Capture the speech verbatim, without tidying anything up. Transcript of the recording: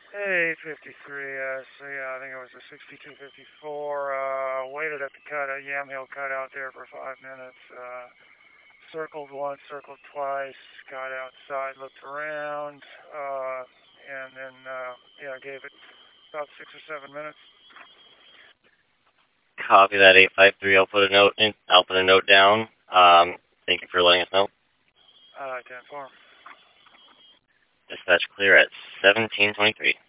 Hey, fifty-three, uh, so yeah, I think it was a sixty-two fifty-four, uh, waited at the cut, uh, Yamhill cut out there for five minutes, uh, circled once, circled twice, got outside, looked around, uh, and then, uh, yeah, gave it about six or seven minutes. Copy that eight five three. I'll put a note in. I'll put a note down. Um, thank you for letting us know. Uh, ten four. Dispatch clear at seventeen twenty-three.